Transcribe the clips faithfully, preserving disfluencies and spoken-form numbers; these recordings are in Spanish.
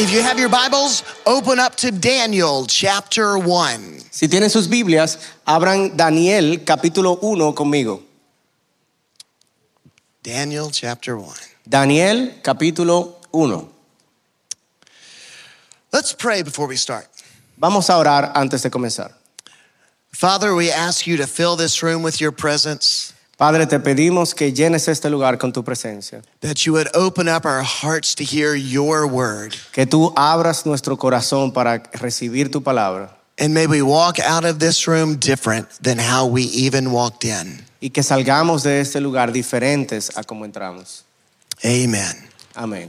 If you have your Bibles, open up to Daniel chapter one. Si tienen sus Biblias, abran Daniel capítulo uno conmigo. Daniel chapter one. Daniel capítulo uno. Let's pray before we start. Vamos a orar antes de comenzar. Father, we ask you to fill this room with your presence. Padre, te pedimos que llenes este lugar con tu presencia. That you would open up our hearts to hear your word. Que tú abras nuestro corazón para recibir tu palabra. And may we walk out of this room different than how we even walked in. Y que salgamos de este lugar diferentes a como entramos. Amen. Amén.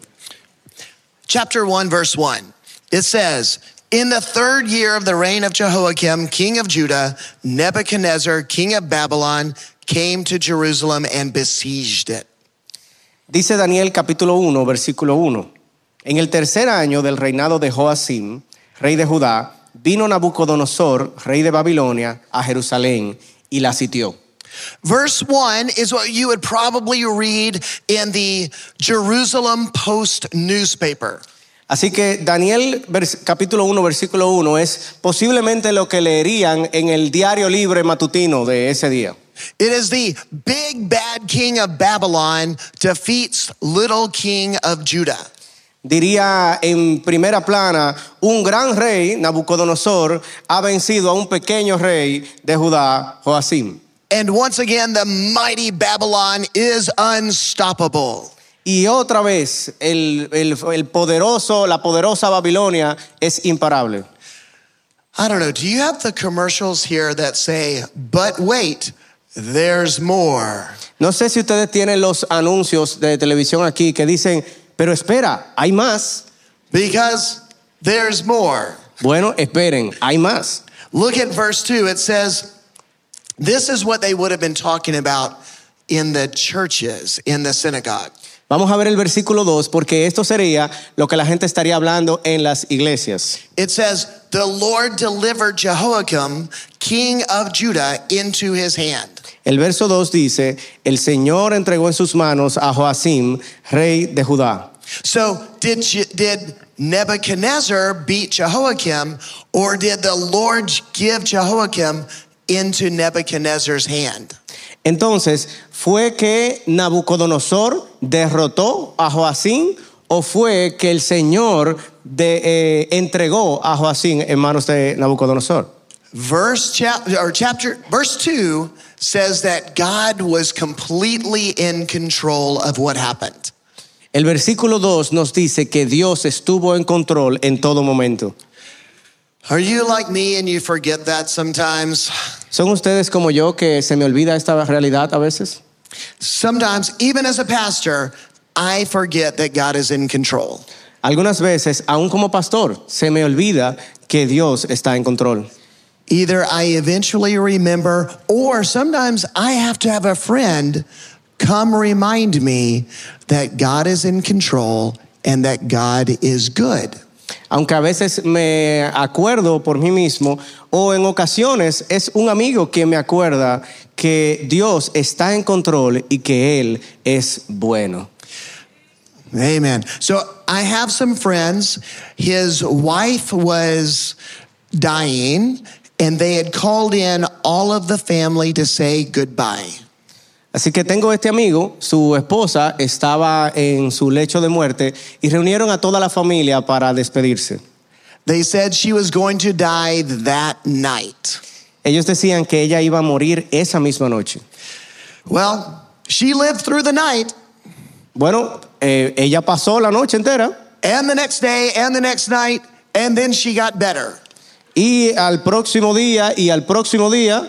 Chapter one, verse one. It says, in the third year of the reign of Jehoiakim, king of Judah, Nebuchadnezzar, king of Babylon, came to Jerusalem and besieged it. Dice Daniel capítulo uno, versículo uno. En el tercer año del reinado de Joacim, rey de Judá, vino Nabucodonosor, rey de Babilonia, a Jerusalén y la sitió. Verse one is what you would probably read in the Jerusalem Post newspaper. Así que Daniel capítulo uno, versículo uno es posiblemente lo que leerían en el diario libre matutino de ese día. It is the big bad king of Babylon defeats little king of Judah. Diría en primera plana, un gran rey, Nabucodonosor, ha vencido a un pequeño rey de Judá, Joacim. And once again, the mighty Babylon is unstoppable. Y otra vez, el, el, el poderoso, la poderosa Babilonia es imparable. I don't know, do you have the commercials here that say, but wait, there's more? No sé si ustedes tienen los anuncios de televisión aquí que dicen, pero espera, hay más. Because there's more. Bueno, esperen, hay más. Look at verse two. It says, this is what they would have been talking about in the churches, in the synagogue. Vamos a ver el versículo dos, porque esto sería lo que la gente estaría hablando en las iglesias. It says, the Lord delivered Jehoiakim, king of Judah, into his hand. El verso dos dice, el Señor entregó en sus manos a Joacim, rey de Judá. So did, did Nebuchadnezzar beat Jehoiakim, or did the Lord give Jehoiakim into Nebuchadnezzar's hand? Entonces, ¿fue que Nabucodonosor derrotó a Joacim o fue que el Señor de, eh, entregó a Joacim en manos de Nabucodonosor? Verse chapter or chapter verse two says that God was completely in control of what happened. El versículo dos nos dice que Dios estuvo en control en todo momento. Are you like me and you forget that sometimes? ¿Son ustedes como yo que se me olvida esta realidad a veces? Sometimes, even as a pastor, I forget that God is in control. Algunas veces, aún como pastor, se me olvida que Dios está en control. Either I eventually remember, or sometimes I have to have a friend come remind me that God is in control and that God is good. Aunque a veces me acuerdo por mí mismo, o en ocasiones es un amigo quien me acuerda que Dios está en control y que Él es bueno. Amen. So I have some friends. His wife was dying, and they had called in all of the family to say goodbye. Así que tengo este amigo, su esposa estaba en su lecho de muerte y reunieron a toda la familia para despedirse. They said she was going to die that night. Ellos decían que ella iba a morir esa misma noche. Well, she lived through the night. Bueno, eh, ella pasó la noche entera. And the next day, and the next night, and then she got better. Y al próximo día, y al próximo día,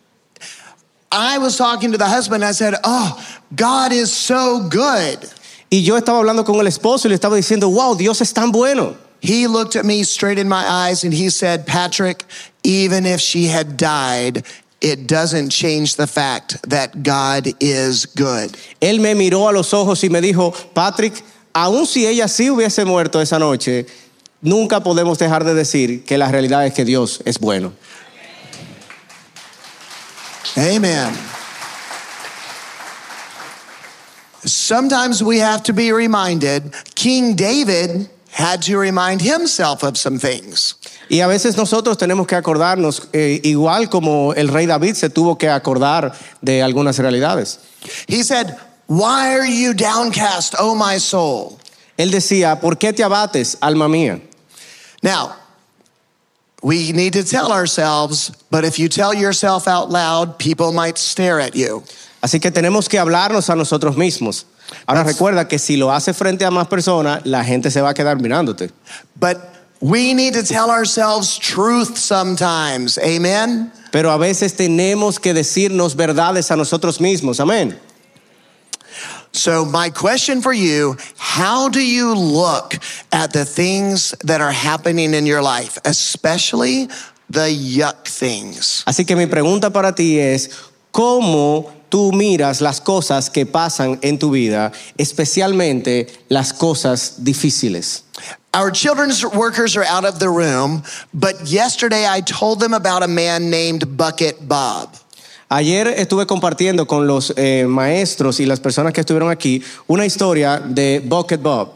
I was talking to the husband. I said, oh, God is so good. y yo estaba hablando con el esposo y le estaba diciendo, wow, Dios es tan bueno. He looked at me straight in my eyes and he said, Patrick, even if she had died, it doesn't change the fact that God is good. Él me miró a los ojos y me dijo, Patrick, aun si ella sí hubiese muerto esa noche, nunca podemos dejar de decir que la realidad es que Dios es bueno. Amen. Sometimes we have to be reminded, King David had to remind himself of some things. Y a veces nosotros tenemos que acordarnos, eh, igual como el rey David se tuvo que acordar de algunas realidades. He said, "Why are you downcast, O my soul?" Él decía, ¿por qué te abates, alma mía? Now, we need to tell ourselves, but if you tell yourself out loud, people might stare at you. Así que tenemos que hablarnos a nosotros mismos. Ahora recuerda que si lo haces frente a más personas, la gente se va a quedar mirándote. But we need to tell ourselves truth sometimes. Amen? Pero a veces tenemos que decirnos verdades a nosotros mismos. Amén. So my question for you, how do you look at the things that are happening in your life, especially the yuck things? Así que mi pregunta para ti es, ¿cómo tú miras las cosas que pasan en tu vida, especialmente las cosas difíciles? Our children's workers are out of the room, but yesterday I told them about a man named Bucket Bob. Ayer estuve compartiendo con los eh, maestros y las personas que estuvieron aquí una historia de Bucket Bob.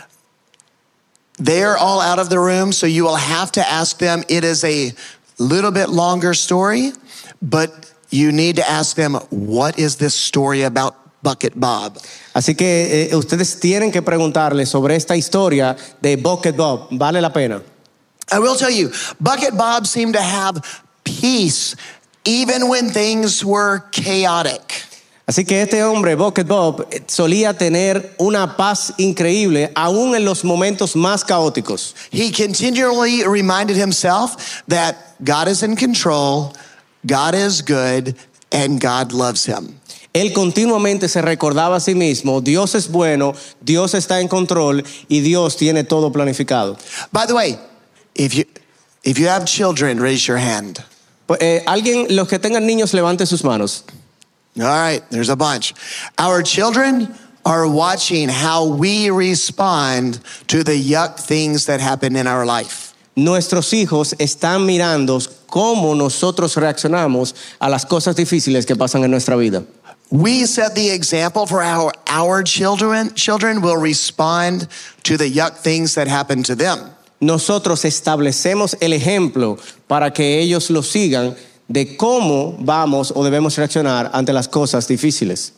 They're all out of the room, so you will have to ask them. It is a little bit longer story, but you need to ask them, what is this story about Bucket Bob? Así que eh, ustedes tienen que preguntarle sobre esta historia de Bucket Bob. Vale la pena. I will tell you, Bucket Bob seemed to have peace even when things were chaotic. Así que este hombre, Bucket Bob, solía tener una paz increíble aún en los momentos más caóticos. He continually reminded himself that God is in control, God is good, and God loves him. Él continuamente se recordaba a sí mismo, Dios es bueno, Dios está en control y Dios tiene todo planificado. By the way, if you if you have children, raise your hand. Pues, eh, alguien, los que tengan niños, levante sus manos. All right, there's a bunch. Our children are watching how we respond to the yuck things that happen in our life. Nuestros hijos están mirando cómo nosotros reaccionamos a las cosas difíciles que pasan en nuestra vida. We set the example for how our children children will respond to the yuck things that happen to them. Nosotros establecemos el ejemplo para que ellos lo sigan de cómo vamos o debemos reaccionar ante las cosas difíciles.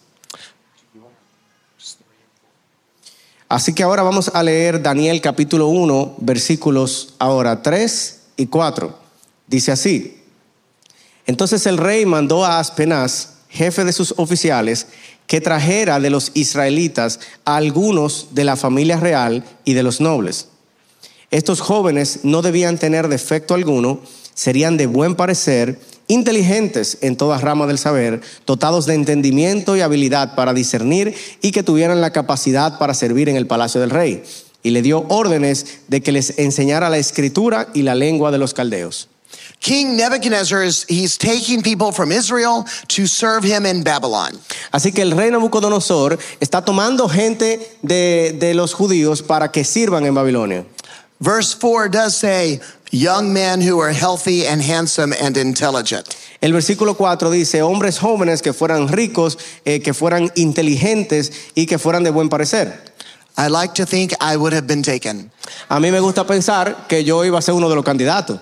Así que ahora vamos a leer Daniel capítulo uno, versículos ahora tres y cuatro. Dice así: Entonces el rey mandó a Aspenaz, jefe de sus oficiales, que trajera de los israelitas a algunos de la familia real y de los nobles. Estos jóvenes no debían tener defecto alguno, serían de buen parecer, inteligentes en toda rama del saber, dotados de entendimiento y habilidad para discernir y que tuvieran la capacidad para servir en el palacio del rey. Y le dio órdenes de que les enseñara la escritura y la lengua de los caldeos. King Nebuchadnezzar is he's taking people from Israel to serve him in Babylon. Así que el rey Nabucodonosor está tomando gente de, de los judíos para que sirvan en Babilonia. Verse four does say, young men who are healthy and handsome and intelligent. El versículo cuatro dice, hombres jóvenes que fueran ricos, eh, que fueran inteligentes y que fueran de buen parecer. I like to think I would have been taken. A mí me gusta pensar que yo iba a ser uno de los candidatos.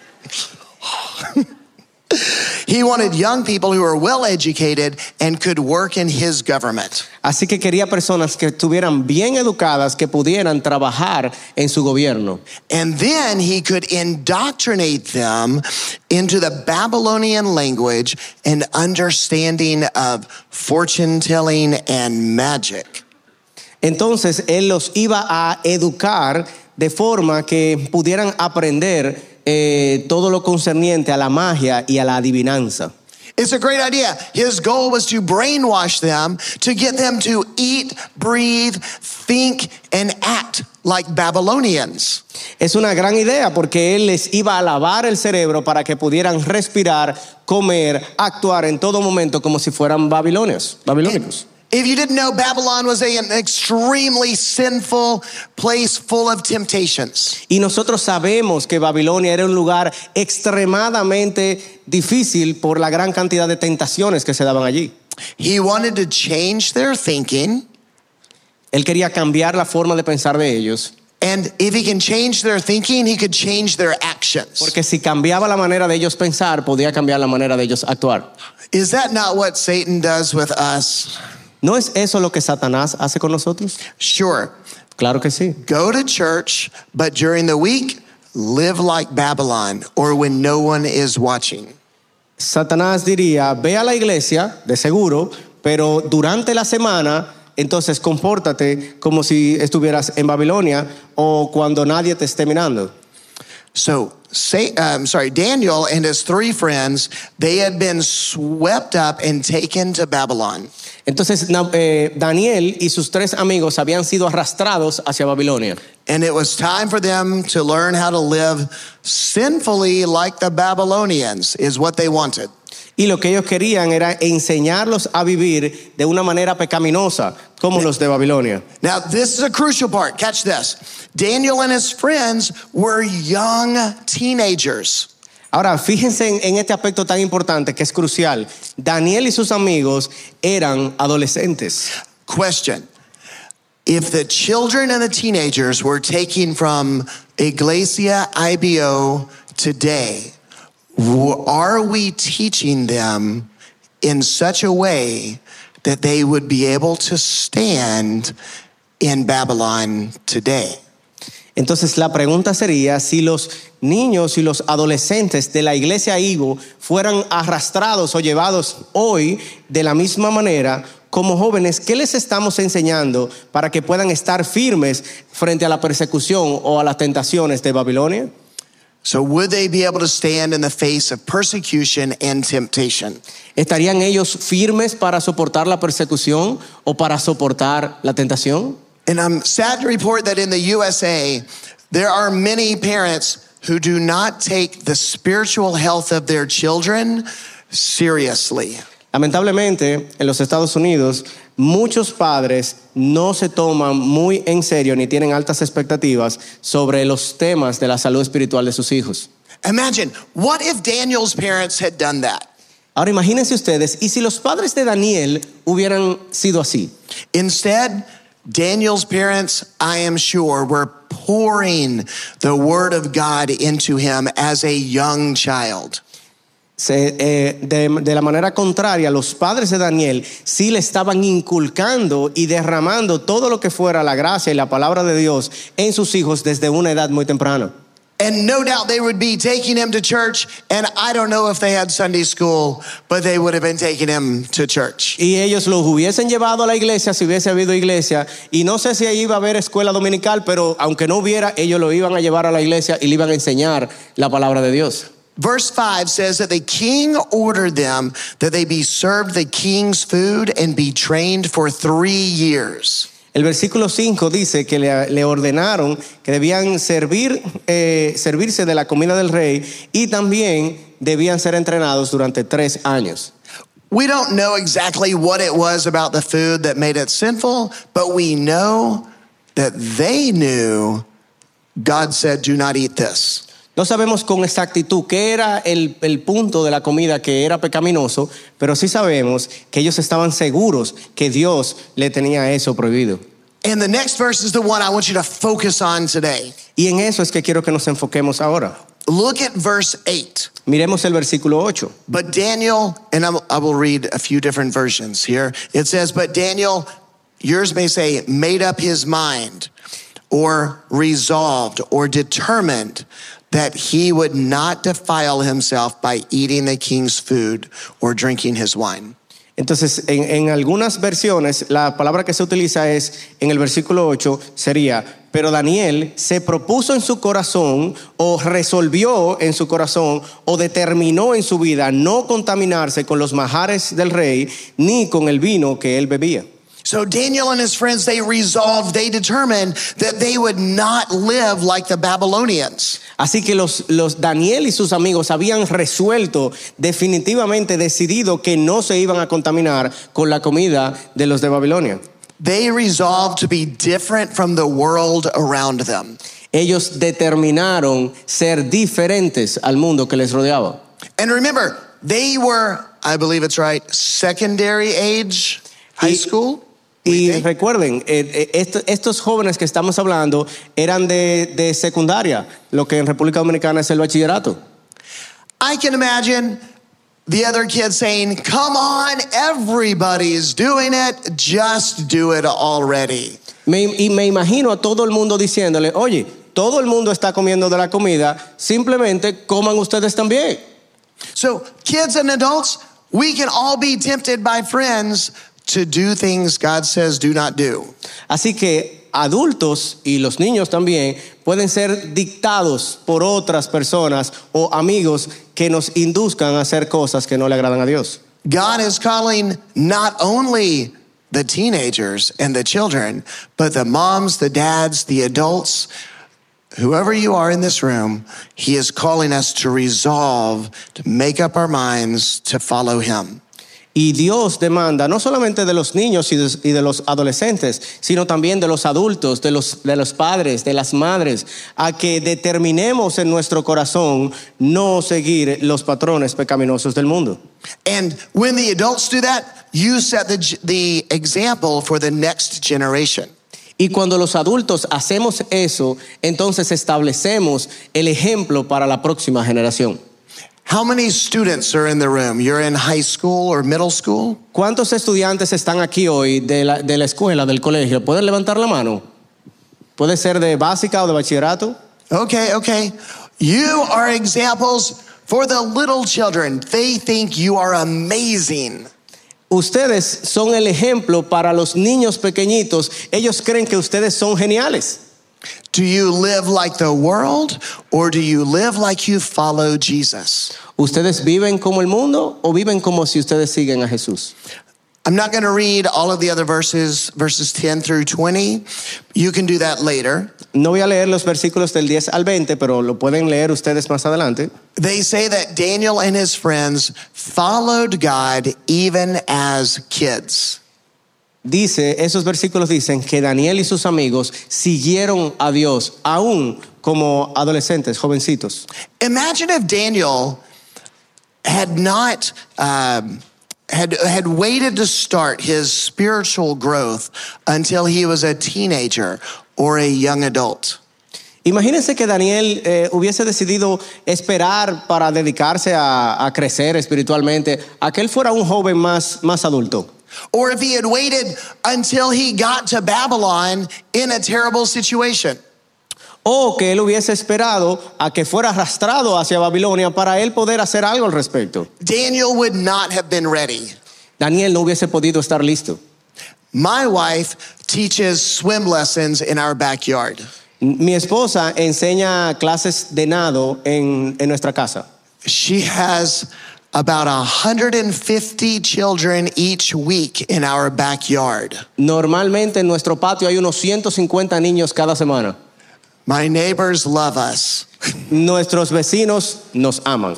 He wanted young people who were well educated and could work in his government. Así que quería personas que estuvieran bien educadas, que pudieran trabajar en su gobierno. And then he could indoctrinate them into the Babylonian language and understanding of fortune telling and magic. Entonces él los iba a educar de forma que pudieran aprender Eh, todo lo concerniente a la magia y a la adivinanza. It's a great idea. His goal was to brainwash them, to get them to eat, breathe, think, and act like Babylonians. Es una gran idea porque él les iba a lavar el cerebro para que pudieran respirar, comer, actuar en todo momento como si fueran babilonios, babilónicos. If you didn't know, Babylon was a, an extremely sinful place full of temptations. Y nosotros sabemos que Babilonia era un lugar extremadamente difícil por la gran cantidad de tentaciones que se daban allí. He wanted to change their thinking. Él quería cambiar la forma de pensar de ellos. And if he can change their thinking, he could change their actions. Porque si cambiaba la manera de ellos pensar, podía cambiar la manera de ellos actuar. Is that not what Satan does with us? ¿No es eso lo que Satanás hace con nosotros? Sure. Claro que sí. Go to church, but during the week, live like Babylon or when no one is watching. Satanás diría, ve a la iglesia, de seguro, pero durante la semana, entonces compórtate como si estuvieras en Babilonia o cuando nadie te esté mirando. So, say, um, sorry, Daniel and his three friends, they had been swept up and taken to Babylon. Entonces eh, Daniel y sus tres amigos habían sido arrastrados hacia Babilonia. And it was time for them to learn how to live sinfully like the Babylonians, is what they wanted. Y lo que ellos querían era enseñarlos a vivir de una manera pecaminosa, como los de Babilonia. Now, this is a crucial part. Catch this. Daniel and his friends were young teenagers. Ahora, fíjense en, en este aspecto tan importante que es crucial. Daniel y sus amigos eran adolescentes. Question. If the children and the teenagers were taken from Iglesia I B O today, are we teaching them in such a way that they would be able to stand in Babylon today? Entonces la pregunta sería, si los niños y los adolescentes de la iglesia Higo fueran arrastrados o llevados hoy de la misma manera como jóvenes, ¿qué les estamos enseñando para que puedan estar firmes frente a la persecución o a las tentaciones de Babilonia? So would they be able to stand in the face of persecution and temptation? ¿Estarían ellos firmes para soportar la persecución o para soportar la tentación? And I'm sad to report that in the U S A, there are many parents who do not take the spiritual health of their children seriously. Lamentablemente, en los Estados Unidos, muchos padres no se toman muy en serio ni tienen altas expectativas sobre los temas de la salud espiritual de sus hijos. Imagine, what if Daniel's parents had done that? Ahora imagínense ustedes, ¿y si los padres de Daniel hubieran sido así? Instead, Daniel's parents, I am sure, were pouring the word of God into him as a young child. Se, eh, de, de la manera contraria, los padres de Daniel sí le estaban inculcando y derramando todo lo que fuera la gracia y la palabra de Dios en sus hijos desde una edad muy temprana. And no doubt they would be taking him to church, and I don't know if they had Sunday school, but they would have been taking him to church. Y ellos los hubiesen llevado a la iglesia si hubiese habido iglesia, y no sé si ahí iba a haber escuela dominical, pero aunque no hubiera, ellos lo iban a llevar a la iglesia y le iban a enseñar la palabra de Dios. Verse five says that the king ordered them that they be served the king's food and be trained for three years. El versículo cinco dice que le, le ordenaron que debían servir, eh, servirse de la comida del rey y también debían ser entrenados durante tres años. We don't know exactly what it was about the food that made it sinful, but we know that they knew God said, do not eat this. No sabemos con exactitud qué era el, el punto de la comida que era pecaminoso, pero sí sabemos que ellos estaban seguros que Dios le tenía eso prohibido. And the next verse is the one I want you to focus on today. Y en eso es que quiero que nos enfoquemos ahora. Look at verse eight. Miremos el versículo ocho. But Daniel, and I'm, I will read a few different versions here. It says, but Daniel, yours may say, made up his mind or resolved or determined that he would not defile himself by eating the king's food or drinking his wine. Entonces, en, en algunas versiones, la palabra que se utiliza es, en el versículo ocho, sería, pero Daniel se propuso en su corazón, o resolvió en su corazón, o determinó en su vida no contaminarse con los manjares del rey, ni con el vino que él bebía. So Daniel and his friends, they resolved, they determined that they would not live like the Babylonians. Así que los, los Daniel y sus amigos habían resuelto, definitivamente decidido que no se iban a contaminar con la comida de los de Babilonia. They resolved to be different from the world around them. Ellos determinaron ser diferentes al mundo que les rodeaba. And remember, they were, I believe it's right, secondary age, high school. Y think? recuerden, eh, eh, est- estos jóvenes que estamos hablando eran de, de secundaria, lo que en República Dominicana es el bachillerato. I can imagine the other kids saying, come on, everybody's doing it, just do it already. Me, y me imagino a todo el mundo diciéndole, oye, todo el mundo está comiendo de la comida, simplemente coman ustedes también. So kids and adults, we can all be tempted by friends to do things God says do not do. Así que adultos y los niños también pueden ser dictados por otras personas o amigos que nos induzcan a hacer cosas que no le agradan a Dios. God is calling not only the teenagers and the children, but the moms, the dads, the adults, whoever you are in this room, he is calling us to resolve, to make up our minds to follow him. Y Dios demanda no solamente de los niños y de, y de los adolescentes, sino también de los adultos, de los, de los padres, de las madres, a que determinemos en nuestro corazón no seguir los patrones pecaminosos del mundo. And when the adults do that, you set the, the example for the next generation. Y cuando los adultos hacemos eso, entonces establecemos el ejemplo para la próxima generación. How many students are in the room? You're in high school or middle school? ¿Cuántos estudiantes están aquí hoy de la, de la escuela, del colegio? ¿Pueden levantar la mano? ¿Puede ser de básica o de bachillerato? Okay, okay. You are examples for the little children. They think you are amazing. Ustedes son el ejemplo para los niños pequeñitos. Ellos creen que ustedes son geniales. Do you live like the world or do you live like you follow Jesus? ¿Ustedes viven como el mundo o viven como si ustedes siguen a Jesús? I'm not going to read all of the other verses, verses ten through twenty. You can do that later. No voy a leer los versículos del diez al veinte, pero lo pueden leer ustedes más adelante. They say that Daniel and his friends followed God even as kids. Dice, esos versículos dicen que Daniel y sus amigos siguieron a Dios aún como adolescentes, jovencitos. Imagine if Daniel had not um, had had waited to start his spiritual growth until he was a teenager or a young adult. Imagínense que Daniel eh, hubiese decidido esperar para dedicarse a, a crecer espiritualmente, a que él fuera un joven más, más adulto. Or if he had waited until he got to Babylon in a terrible situation. O que él hubiese esperado a que fuera arrastrado hacia Babilonia para él poder hacer algo al respecto. Daniel would not have been ready. Daniel no hubiese podido estar listo. My wife teaches swim lessons in our backyard. Mi esposa enseña clases de nado en, en nuestra casa. She has about one hundred fifty children each week in our backyard. Normalmente en nuestro patio hay unos ciento cincuenta niños cada semana. My neighbors love us. Nuestros vecinos nos aman.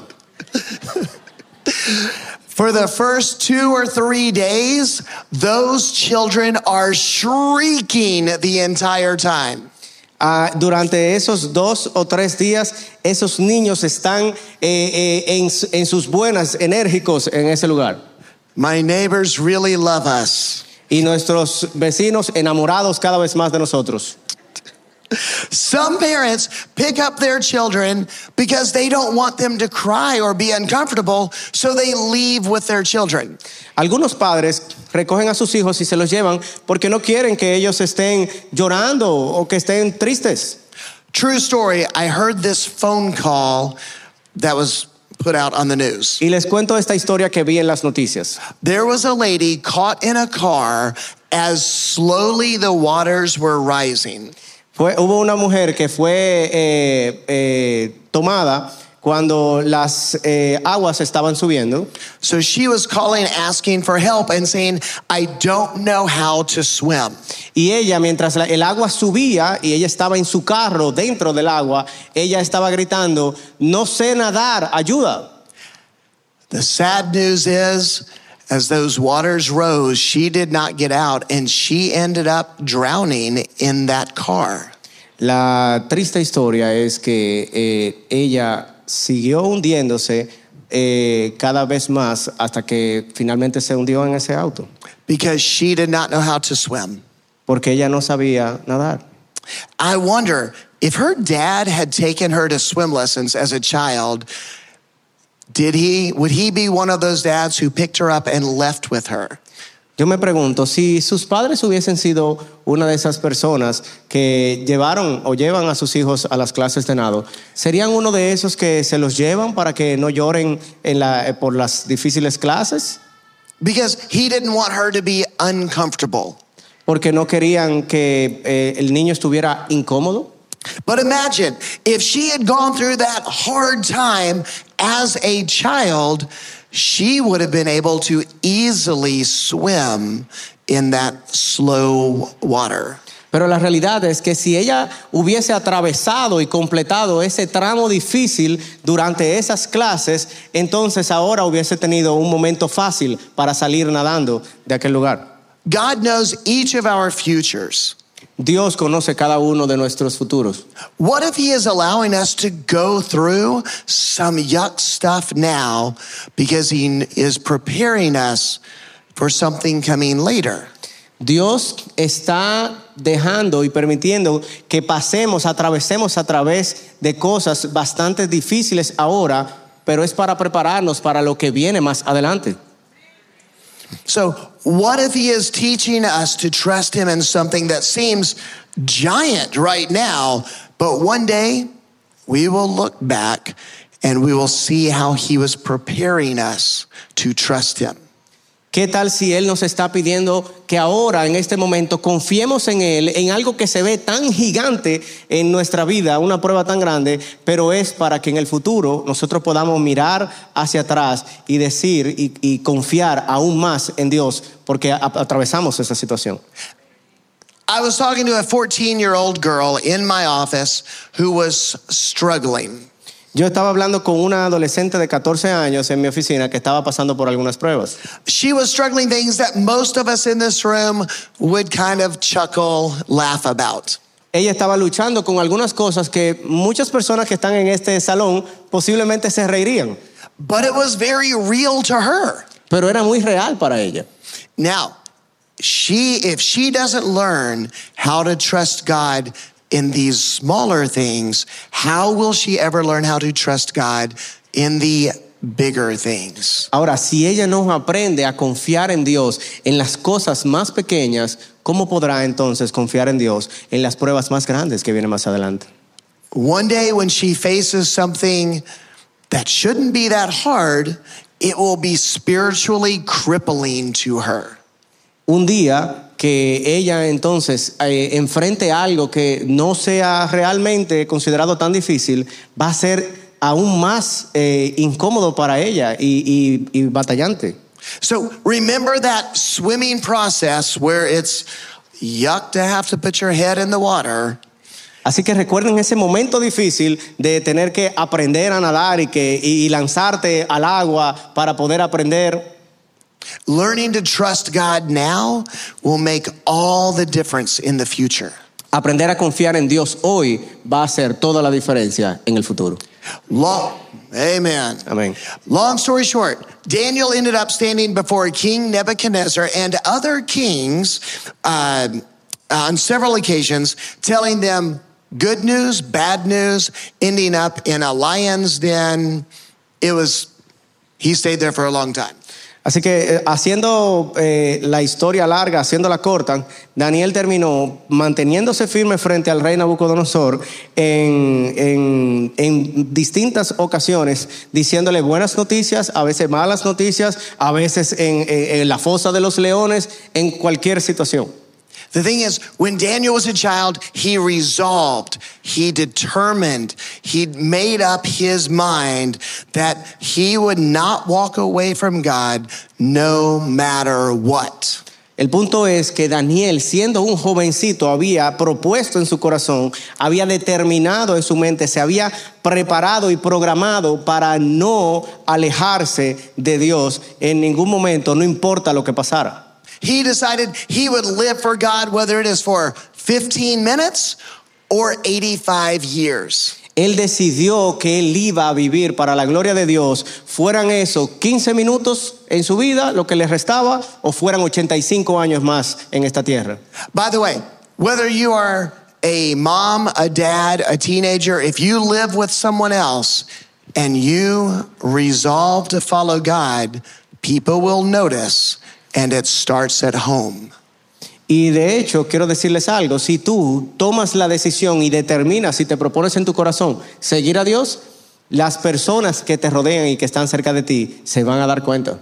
For the first two or three days, those children are shrieking the entire time. Uh, durante esos dos o tres días, esos niños están eh, eh, en, en sus buenas, enérgicos en ese lugar. My neighbors really love us. Y nuestros vecinos enamorados cada vez más de nosotros. Some parents pick up their children because they don't want them to cry or be uncomfortable, so they leave with their children. Algunos padres recogen a sus hijos y se los llevan porque no quieren que ellos estén llorando o que estén tristes. True story, I heard this phone call that was put out on the news. Y les cuento esta historia que vi en las noticias. There was a lady caught in a car as slowly the waters were rising. Fue, hubo una mujer que fue eh, eh, tomada cuando las eh, aguas estaban subiendo. So she was calling, asking for help and saying, I don't know how to swim. Y ella, mientras la, el agua subía y ella estaba en su carro dentro del agua, ella estaba gritando, no sé nadar, ayuda. The sad news is, as those waters rose, she did not get out and she ended up drowning in that car. La triste historia es que eh, ella siguió hundiéndose eh, cada vez más hasta que finalmente se hundió en ese auto. because she did not know how to swim. porque ella no sabía nadar. I wonder if her dad had taken her to swim lessons as a child, did he, would he be one of those dads who picked her up and left with her? Yo me pregunto, si sus padres hubiesen sido una de esas personas que llevaron o llevan a sus hijos a las clases de nado, ¿serían uno de esos que se los llevan para que no lloren en la, por las difíciles clases? Because he didn't want her to be uncomfortable. Porque no querían que eh, el niño estuviera incómodo. But imagine if she had gone through that hard time as a child, she would have been able to easily swim in that slow water. Pero la realidad es que si ella hubiese atravesado y completado ese tramo difícil durante esas clases, entonces ahora hubiese tenido un momento fácil para salir nadando de aquel lugar. God knows each of our futures. Dios conoce cada uno de nuestros futuros. What if he is allowing us to go through some yuck stuff now because he is preparing us for something coming later? Dios está dejando y permitiendo que pasemos, atravesemos a través de cosas bastante difíciles ahora, pero es para prepararnos para lo que viene más adelante. So what if he is teaching us to trust him in something that seems giant right now, but one day we will look back and we will see how he was preparing us to trust him. ¿Qué tal si Él nos está pidiendo que ahora, en este momento, confiemos en Él, en algo que se ve tan gigante en nuestra vida, una prueba tan grande, pero es para que en el futuro nosotros podamos mirar hacia atrás y decir y, y confiar aún más en Dios, porque a, atravesamos esa situación? I was talking to a fourteen-year-old girl in my office who was struggling. Yo estaba hablando con una adolescente de catorce años en mi oficina que estaba pasando por algunas pruebas. She was struggling things that most of us in this room would kind of chuckle, laugh about. Ella estaba luchando con algunas cosas que muchas personas que están en este salón posiblemente se reirían. But it was very real to her. Pero era muy real para ella. Now, she, if she doesn't learn how to trust God in these smaller things, how will she ever learn how to trust God in the bigger things? Ahora, si ella no aprende a confiar en Dios en las cosas más pequeñas, ¿cómo podrá entonces confiar en Dios en las pruebas más grandes que vienen más adelante? One day when she faces something that shouldn't be that hard, it will be spiritually crippling to her. Un día que ella entonces eh, enfrente algo que no sea realmente considerado tan difícil, va a ser aún más eh, incómodo para ella y, y, y batallante. So remember that swimming process where it's yuck to have to put your head in the water. Así que recuerden ese momento difícil de tener que aprender a nadar y, que, y lanzarte al agua para poder aprender. Learning to trust God now will make all the difference in the future. Aprender a confiar en Dios hoy va a hacer toda la diferencia en el futuro. Long, amen. Amén. Long story short, Daniel ended up standing before King Nebuchadnezzar and other kings uh, on several occasions, telling them good news, bad news, ending up in a lion's den. It was, he stayed there for a long time. Así que eh, haciendo eh, la historia larga, haciéndola corta, Daniel terminó manteniéndose firme frente al rey Nabucodonosor en, en, en distintas ocasiones, diciéndole buenas noticias, a veces malas noticias, a veces en, en, en la fosa de los leones, en cualquier situación. The thing is, when Daniel was a child, he resolved, he determined, he made up his mind that he would not walk away from God no matter what. El punto es que Daniel, siendo un jovencito, había propuesto en su corazón, había determinado en su mente, se había preparado y programado para no alejarse de Dios en ningún momento, no importa lo que pasara. He decided he would live for God, whether it is for fifteen minutes or eighty-five years. Él decidió que él iba a vivir para la gloria de Dios, fueran esos quince minutos en su vida, lo que le restaba, o fueran ochenta y cinco años más en esta tierra. By the way, whether you are a mom, a dad, a teenager, if you live with someone else and you resolve to follow God, people will notice, and it starts at home. Y de hecho, quiero decirles algo, si tú tomas la decisión y determinas, si te propones en tu corazón seguir a Dios, las personas que te rodean y que están cerca de ti se van a dar cuenta.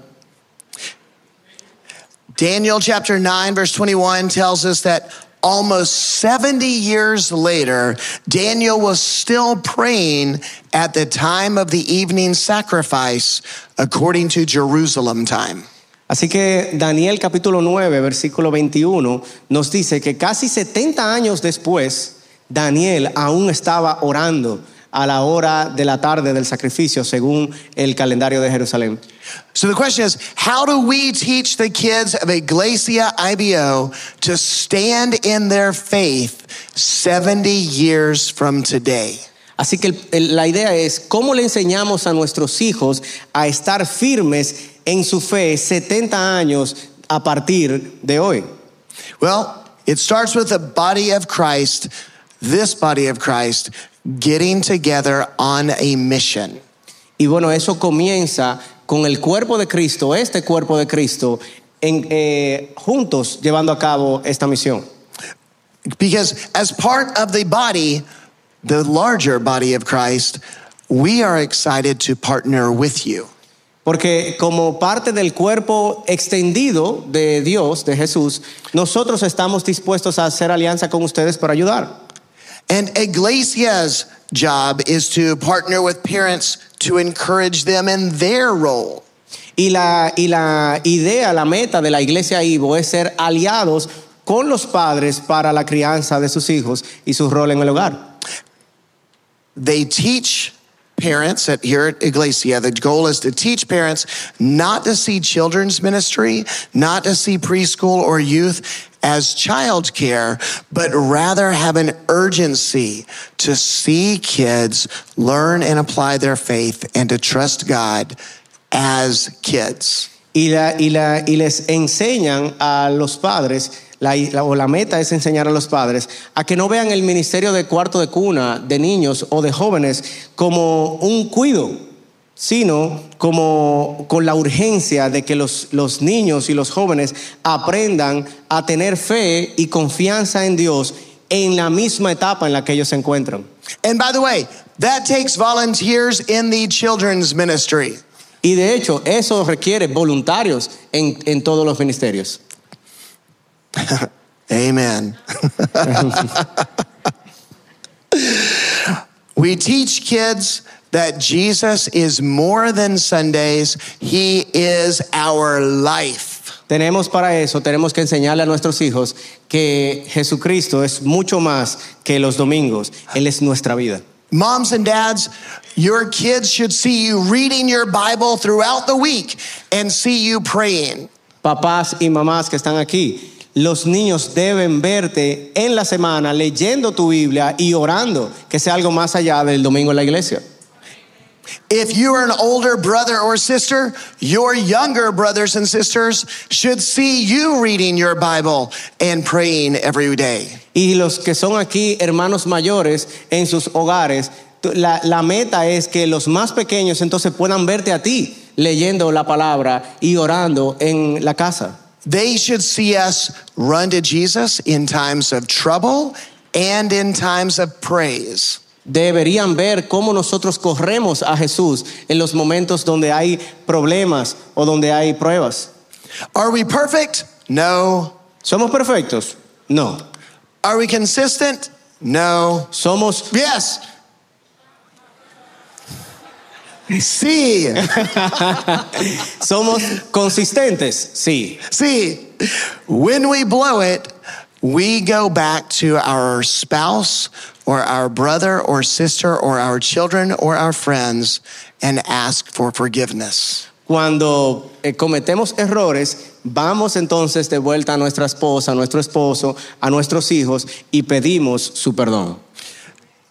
Daniel chapter nine verse twenty-one tells us that almost seventy years later, Daniel was still praying at the time of the evening sacrifice according to Jerusalem time. Así que Daniel capítulo nueve, versículo veintiuno, nos dice que casi setenta años después, Daniel aún estaba orando a la hora de la tarde del sacrificio, según el calendario de Jerusalén. So the question is, how do we teach the kids of Iglesia I B O to stand in their faith seventy years from today? Así que el, el, la idea es, ¿cómo le enseñamos a nuestros hijos a estar firmes en su fe setenta años a partir de hoy? Well, it starts with the body of Christ, this body of Christ, getting together on a mission. Y bueno, eso comienza con el cuerpo de Cristo, este cuerpo de Cristo, en, eh, juntos llevando a cabo esta misión. Because as part of the body, the larger body of Christ, we are excited to partner with you. Porque como parte del cuerpo extendido de Dios, de Jesús, nosotros estamos dispuestos a hacer alianza con ustedes para ayudar. And Iglesia's job is to partner with parents to encourage them in their role. Y la, y la idea, la meta de la Iglesia Ivo es ser aliados con los padres para la crianza de sus hijos y su rol en el hogar. They teach parents at here at Iglesia, the goal is to teach parents not to see children's ministry, not to see preschool or youth as child care, but rather have an urgency to see kids learn and apply their faith and to trust God as kids. Y, la, y, la, y les enseñan a los padres, la, la, o la meta es enseñar a los padres a que no vean el ministerio de cuarto de cuna de niños o de jóvenes como un cuido, sino como con la urgencia de que los, los niños y los jóvenes aprendan a tener fe y confianza en Dios en la misma etapa en la que ellos se encuentran. And by the way, that takes volunteers in the children's ministry. Y de hecho, eso requiere voluntarios en, en todos los ministerios. Amen. We teach kids that Jesus is more than Sundays. He is our life. Tenemos para eso, tenemos que enseñarle a nuestros hijos que Jesucristo es mucho más que los domingos. Él es nuestra vida. Moms and dads, your kids should see you reading your Bible throughout the week and see you praying. Papás y mamás que están aquí, los niños deben verte en la semana leyendo tu Biblia y orando, que sea algo más allá del domingo en la iglesia. If you are an older brother or sister, your younger brothers and sisters should see you reading your Bible and praying every day. Y los que son aquí hermanos mayores en sus hogares, la, la meta es que los más pequeños entonces puedan verte a ti leyendo la palabra y orando en la casa. They should see us run to Jesus in times of trouble and in times of praise. Deberían ver cómo nosotros corremos a Jesús en los momentos donde hay problemas o donde hay pruebas. Are we perfect? No. ¿Somos perfectos? No. Are we consistent? No. ¿Somos? Yes. Sí. ¿Somos consistentes? Sí. See, when we blow it, we go back to our spouse or our brother or sister or our children or our friends and ask for forgiveness. Cuando eh, cometemos errores, vamos entonces de vuelta a nuestra esposa, a nuestro esposo, a nuestros hijos y pedimos su perdón.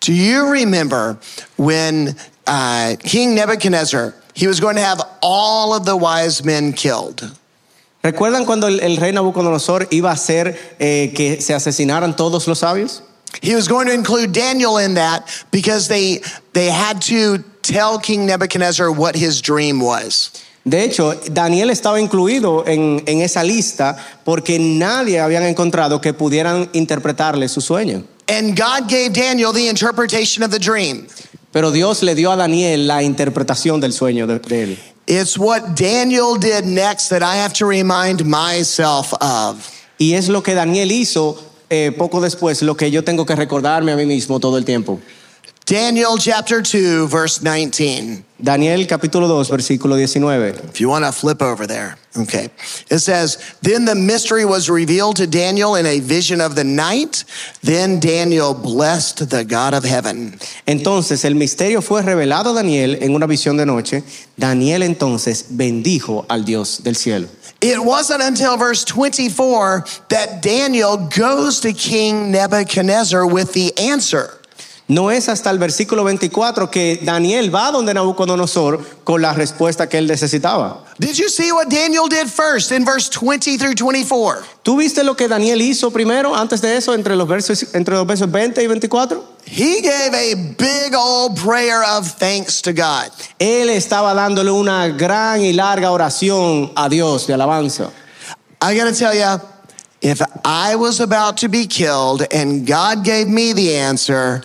Do you remember when uh, King Nebuchadnezzar, he was going to have all of the wise men killed? ¿Recuerdan cuando el, el rey Nabucodonosor iba a hacer eh, que se asesinaran todos los sabios? He was going to include Daniel in that because they, they had to tell King Nebuchadnezzar what his dream was. De hecho, Daniel estaba incluido en, en esa lista porque nadie habían encontrado que pudieran interpretarle su sueño. And God gave Daniel the interpretation of the dream. Pero Dios le dio a Daniel la interpretación del sueño de, de él. It's what Daniel did next that I have to remind myself of. Y es lo que Daniel hizo eh, poco después, lo que yo tengo que recordarme a mí mismo todo el tiempo. Daniel chapter two, verse nineteen. Daniel capítulo dos, versículo diecinueve. If you want to flip over there. Okay. It says, then the mystery was revealed to Daniel in a vision of the night. Then Daniel blessed the God of heaven. Entonces el misterio fue revelado a Daniel en una visión de noche. Daniel entonces bendijo al Dios del cielo. It wasn't until verse twenty-four that Daniel goes to King Nebuchadnezzar with the answer. No es hasta el versículo veinticuatro que Daniel va donde Nabucodonosor con la respuesta que él necesitaba. Did you see what Daniel did first in verse twenty through twenty-four? ¿Tú viste lo que Daniel hizo primero antes de eso entre los versos entre los versos veinte y veinticuatro? He gave a big old prayer of thanks to God. Él estaba dándole una gran y larga oración a Dios de alabanza. I got to tell you, if I was about to be killed and God gave me the answer,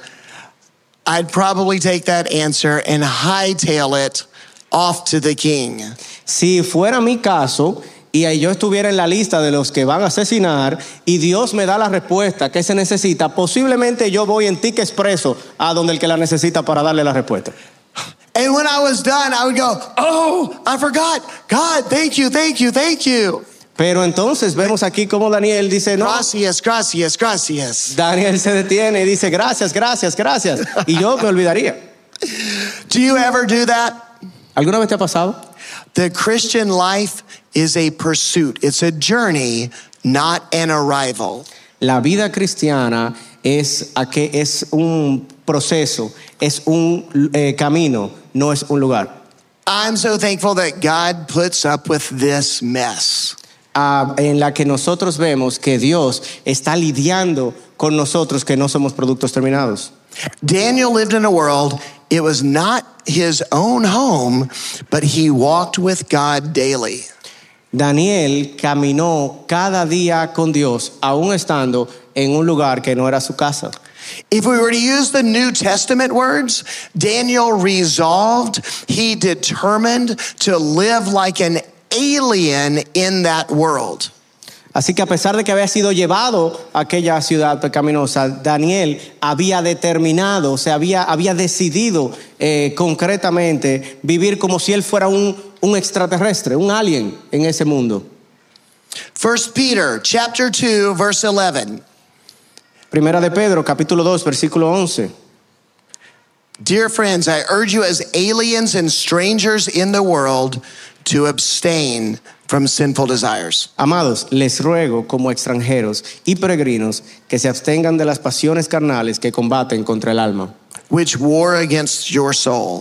I'd probably take that answer and hightail it off to the king. Si fuera mi caso y yo estuviera en la lista de los que van a asesinar y Dios me da la respuesta que se necesita, posiblemente yo voy en ticket expreso a donde el que la necesita para darle la respuesta. And when I was done, I would go, oh, I forgot. God, thank you, thank you, thank you. Pero entonces vemos aquí como Daniel dice, no. Gracias, gracias, gracias. Daniel se detiene y dice, gracias, gracias, gracias. Y yo me olvidaría. Do you ever do that? ¿Alguna vez te ha pasado? The Christian life is a pursuit. It's a journey, not an arrival. La vida cristiana es, a que es un proceso, es un eh, camino, no es un lugar. I'm so thankful that God puts up with this mess. Uh, en la que nosotros vemos que Dios está lidiando con nosotros que no somos productos terminados. Daniel lived in a world, it was not his own home, but he walked with God daily. Daniel caminó cada día con Dios, aún estando en un lugar que no era su casa. If we were to use the New Testament words, Daniel resolved, he determined to live like an alien in that world. Así que a pesar de que había sido llevado a aquella ciudad pecaminosa, Daniel había determinado, se había, había decidido eh, concretamente vivir como si él fuera un, un extraterrestre, un alien en ese mundo. First Peter chapter two, verse eleven. Primera de Pedro, capítulo dos, versículo once. Dear friends, I urge you as aliens and strangers in the world to abstain from sinful desires. Amados, les ruego como extranjeros y peregrinos que se abstengan de las pasiones carnales que combaten contra el alma, which war against your soul.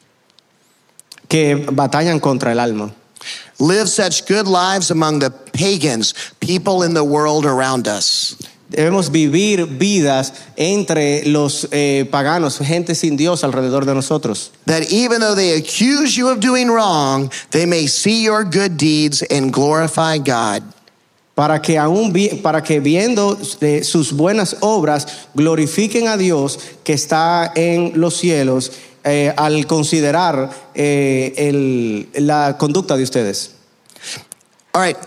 Que batallan contra el alma. Live such good lives among the pagans, people in the world around us. Debemos vivir vidas entre los eh, paganos, gente sin Dios alrededor de nosotros. That even though they accuse you of doing wrong, they may see your good deeds and glorify God. Para que aún vi, para que viendo de sus buenas obras glorifiquen a Dios que está en los cielos eh, al considerar eh, el, la conducta de ustedes. All right.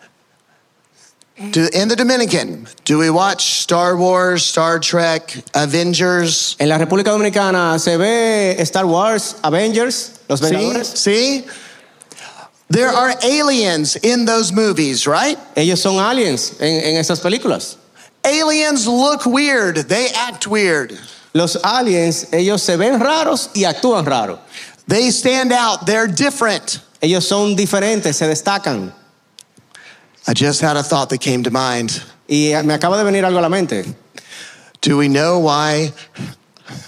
Do, in the Dominican, do we watch Star Wars, Star Trek, Avengers? En la República Dominicana se ve Star Wars, Avengers, Los Vengadores. See? See? There are aliens in those movies, right? Ellos son aliens en, en esas películas. Aliens look weird. They act weird. Los aliens, ellos se ven raros y actúan raro. They stand out. They're different. Ellos son diferentes, se destacan. I just had a thought that came to mind. Y me acaba de venir algo a la mente. Do we know why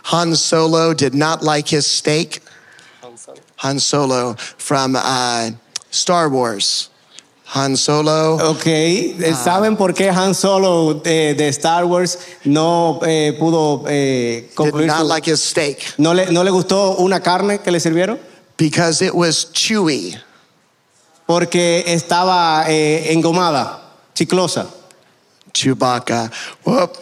Han Solo did not like his steak. Han Solo from uh, Star Wars. Han Solo. Ok, ¿saben por qué Han Solo de, de Star Wars no eh, pudo eh, Did concluir not su... like his steak ¿No le, ¿No le gustó una carne que le sirvieron? because it was chewy. Porque estaba eh, engomada, chiclosa. Chewbacca. Whoop.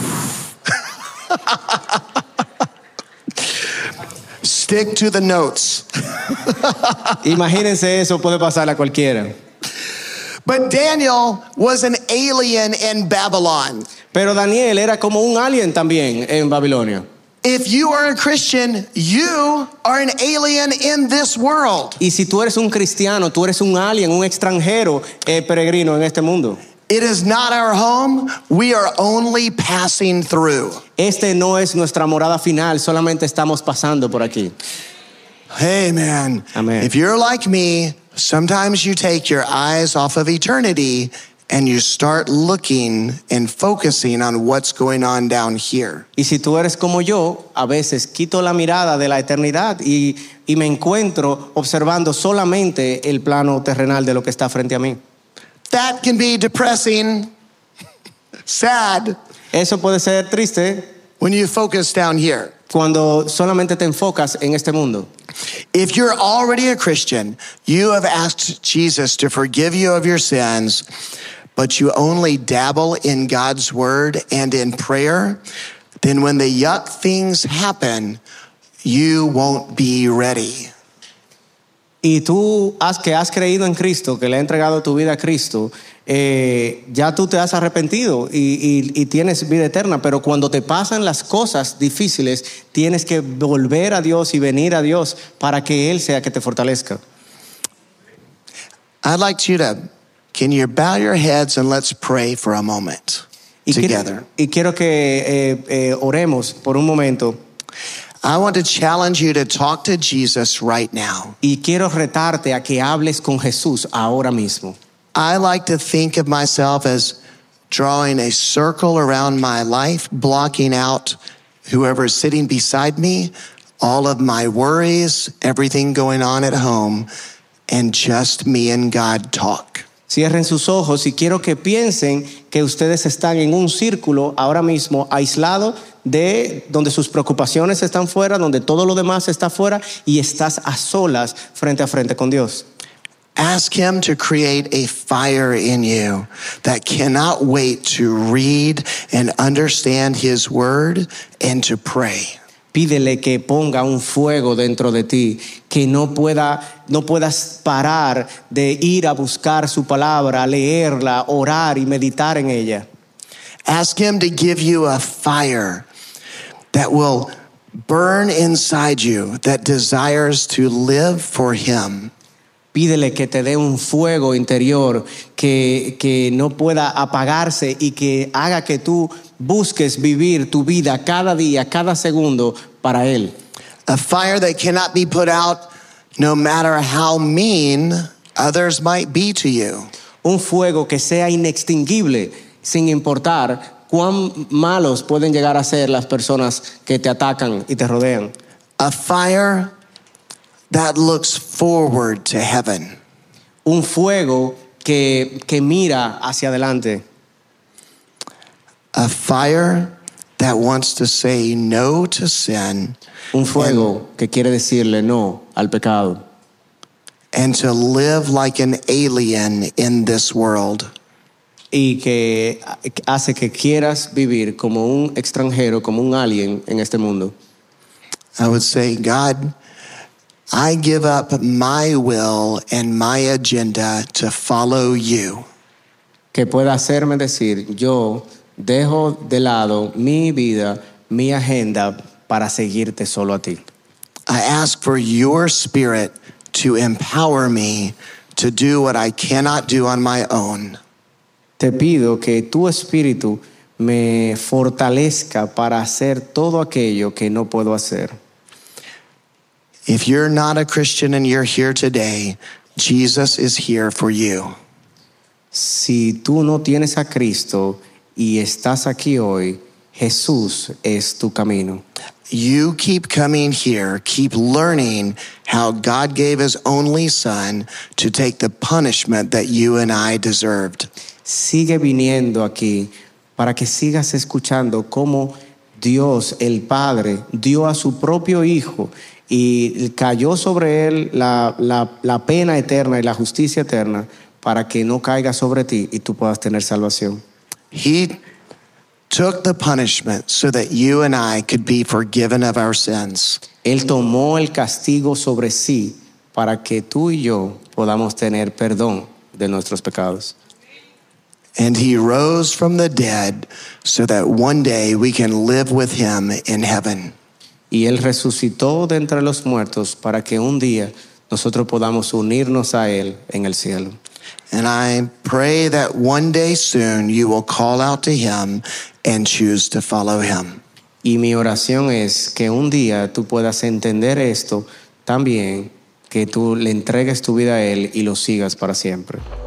Stick to the notes. Imagínense, eso puede pasar a cualquiera. But Daniel was an alien in Babylon. Pero Daniel era como un alien también en Babilonia. If you are a Christian, you are an alien in this world. Y si tú eres un cristiano, tú eres un alien, un extranjero eh, peregrino en este mundo. It is not our home. We are only passing through. Este no es nuestra morada final, solamente estamos pasando por aquí. Hey, man. Amen. If you're like me, sometimes you take your eyes off of eternity and you start looking and focusing on what's going on down here. Y si tú eres como yo, a veces quito la mirada de la eternidad y, y me encuentro observando solamente el plano terrenal de lo que está frente a mí. That can be depressing, sad, Eso puede ser triste when you focus down here. cuando solamente te enfocas en este mundo. If you're already a Christian, you have asked Jesus to forgive you of your sins, but you only dabble in God's word and in prayer, then when the yuck things happen, you won't be ready. Y tú has, que has creído en Cristo, que le has entregado tu vida a Cristo, eh, ya tú te has arrepentido y, y, y tienes vida eterna, pero cuando te pasan las cosas difíciles, tienes que volver a Dios y venir a Dios para que Él sea que te fortalezca. I'd like you to, can you bow your heads and let's pray for a moment Y together. quiero, y quiero que eh, eh, oremos por un momento. I want to challenge you to talk to Jesus right now. Y quiero retarte a que hables con Jesús ahora mismo. I like to think of myself as drawing a circle around my life, blocking out whoever is sitting beside me, all of my worries, everything going on at home, and just me and God talk. Cierren sus ojos y quiero que piensen que ustedes están en un círculo ahora mismo aislado de donde sus preocupaciones están fuera, donde todo lo demás está fuera y estás a solas frente a frente con Dios. Ask him to create a fire in you that cannot wait to read and understand his word and to pray. Pídele que ponga un fuego dentro de ti, que no pueda, no puedas parar de ir a buscar su palabra, leerla, orar y meditar en ella. Ask him to give you a fire that will burn inside you, that desires to live for him. Pídele que te dé un fuego interior que, que no pueda apagarse y que haga que tú busques vivir tu vida cada día, cada segundo para Él. A fire that cannot be put out no matter how mean others might be to you. Un fuego que sea inextinguible sin importar cuán malos pueden llegar a ser las personas que te atacan y te rodean. A fire that looks forward to heaven. Un fuego que, que mira hacia adelante. A fire that wants to say no to sin. Un fuego que quiere decirle no al pecado. And to live like an alien in this world. Y que hace que quieras vivir como un extranjero, como un alien en este mundo. I would say, God, I give up my will and my agenda to follow you. Que pueda hacerme decir, yo dejo de lado mi vida, mi agenda para seguirte solo a ti. I ask for your spirit to empower me to do what I cannot do on my own. Te pido que tu espíritu me fortalezca para hacer todo aquello que no puedo hacer. If you're not a Christian and you're here today, Jesus is here for you. Si tú no tienes a Cristo y estás aquí hoy, Jesús es tu camino. You keep coming here, keep learning how God gave his only son to take the punishment that you and I deserved. Sigue viniendo aquí para que sigas escuchando cómo Dios, el Padre, dio a su propio Hijo y cayó sobre él la, la, la pena eterna y la justicia eterna para que no caiga sobre ti y tú puedas tener salvación. He took the punishment so that you and I could be forgiven of our sins. Él tomó el castigo sobre sí para que tú y yo podamos tener perdón de nuestros pecados. And he rose from the dead so that one day we can live with him in heaven. Y él resucitó de entre los muertos para que un día nosotros podamos unirnos a él en el cielo. And I pray that one day soon you will call out to him and choose to follow him. Y mi oración es que un día tú puedas entender esto también, que tú le entregues tu vida a él y lo sigas para siempre.